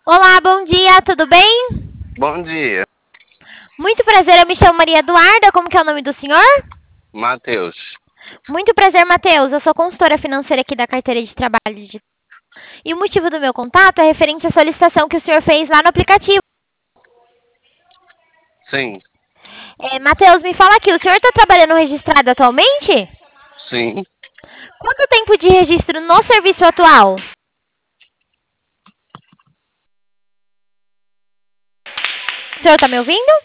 Olá, bom dia, tudo bem? Bom dia, Muito prazer, eu me chamo Maria Eduarda, como que é o nome do senhor? Matheus. Muito prazer, Matheus, eu sou consultora financeira aqui da carteira de trabalho e o motivo do meu contato é referente à solicitação que o senhor fez lá no aplicativo. Sim, Matheus, me fala aqui, o senhor está trabalhando registrado atualmente? sim. Quanto tempo de registro no serviço atual? O senhor está me ouvindo?